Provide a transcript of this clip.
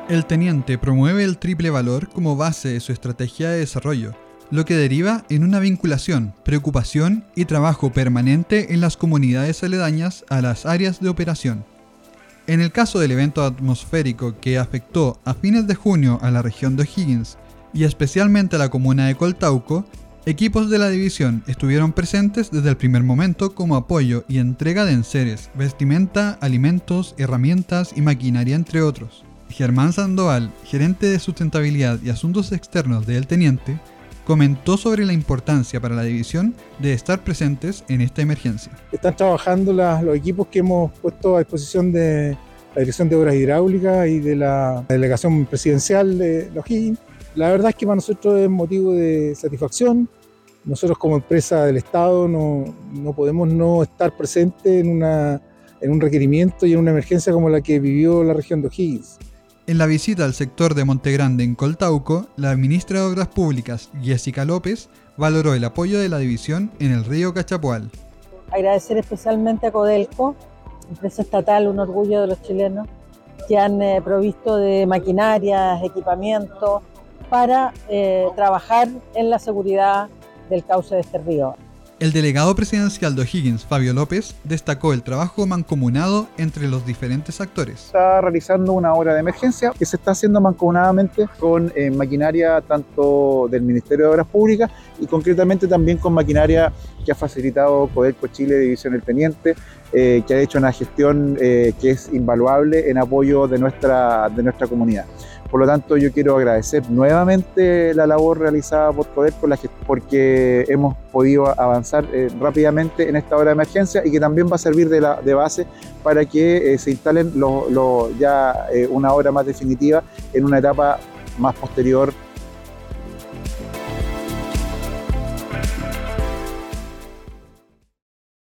El teniente promueve el triple valor como base de su estrategia de desarrollo, lo que deriva en una vinculación, preocupación y trabajo permanente en las comunidades aledañas a las áreas de operación. En el caso del evento atmosférico que afectó a fines de junio a la región de O'Higgins y especialmente a la comuna de Coltauco, equipos de la división estuvieron presentes desde el primer momento como apoyo y entrega de enseres, vestimenta, alimentos, herramientas y maquinaria, entre otros. Germán Sandoval, gerente de sustentabilidad y asuntos externos del teniente, comentó sobre la importancia para la división de estar presentes en esta emergencia. Están trabajando los equipos que hemos puesto a disposición de la Dirección de Obras Hidráulicas y de la Delegación Presidencial de O'Higgins. La verdad es que para nosotros es motivo de satisfacción. Nosotros como empresa del Estado no podemos no estar presentes en un requerimiento y en una emergencia como la que vivió la región de O'Higgins. En la visita al sector de Montegrande en Coltauco, la ministra de Obras Públicas, Jessica López, valoró el apoyo de la división en el río Cachapoal. Agradecer especialmente a Codelco, empresa estatal, un orgullo de los chilenos, que han provisto de maquinarias, equipamiento para trabajar en la seguridad del cauce de este río. El delegado presidencial de O'Higgins, Fabio López, destacó el trabajo mancomunado entre los diferentes actores. Está realizando una obra de emergencia que se está haciendo mancomunadamente con maquinaria tanto del Ministerio de Obras Públicas y concretamente también con maquinaria que ha facilitado Codelco Chile, División El Teniente, que ha hecho una gestión que es invaluable en apoyo de nuestra comunidad. Por lo tanto, yo quiero agradecer nuevamente la labor realizada por Codelco porque hemos podido avanzar rápidamente en esta obra de emergencia y que también va a servir de base para que se instalen una obra más definitiva en una etapa más posterior